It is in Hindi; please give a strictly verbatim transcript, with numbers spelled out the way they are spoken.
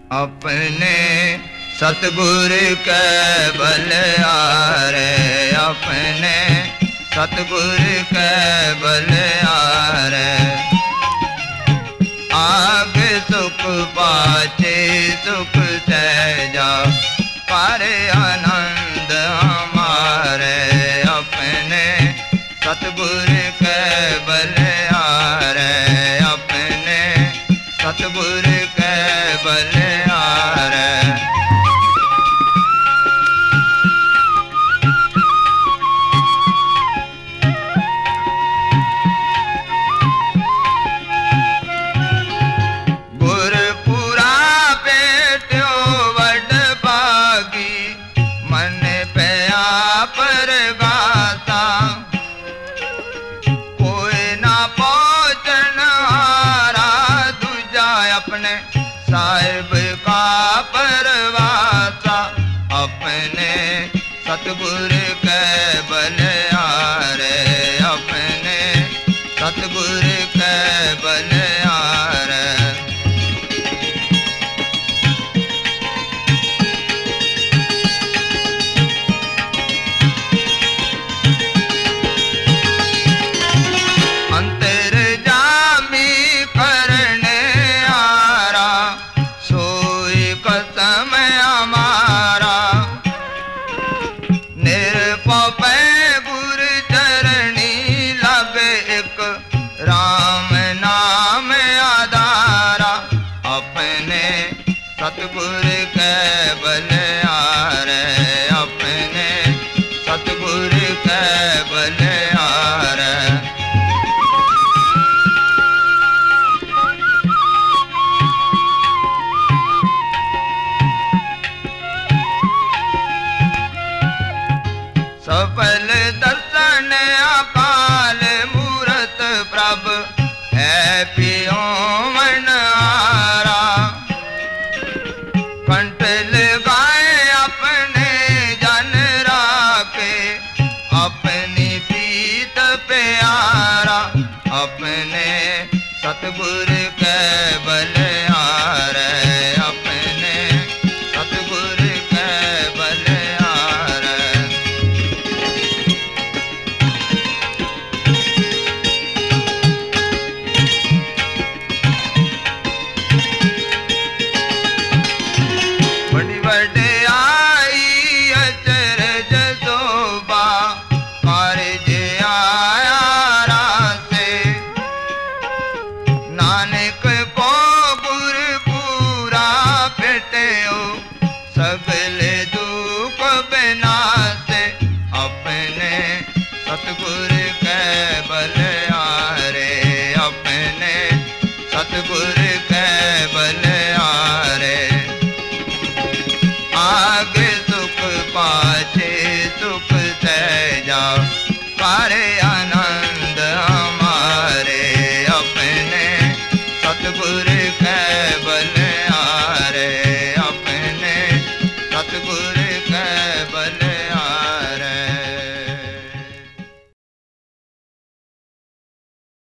अपने सतगुर के बलिहारे, अपने सतगुर के बलिहारे। आगे सुख पाचे सुख सहजा पर आनंद हमारे, अपने सतगुर के बलिहारे, अपने सतगुर के बलिहारे। गुरपुरा बेट्यो वड भागी, मन पया परगासा। कोई ना पहुंचन हारा दूजा अपने साहिब का परवासा, अपने सतगुर के बलिहारे, अपने सतगुर के बलिहारे। अंतर्जामी करने आरा, सोई कसम हमारा। निरपै गुर चरणी लगे एक राम नाम आधारा, अपने सतगुर के बलिहारे, अपने सतगुर के बलिहारे। सफल दर्शन अकाल मूरत प्रभ है पियो मन हारा। कंठ लगाए अपने जन राखे, अपनी प्रीत प्यारा, अपने सतगुर के बलिहारे, अपने सतगुर के बलिहारे। बड़ी वड्याई अचरज शोभा कारज आया रासे। नानक को गुरपुरा भेटयो, सगले दुख बिनासे, अपने सतगुर के बलिहारे, अपने सतगुर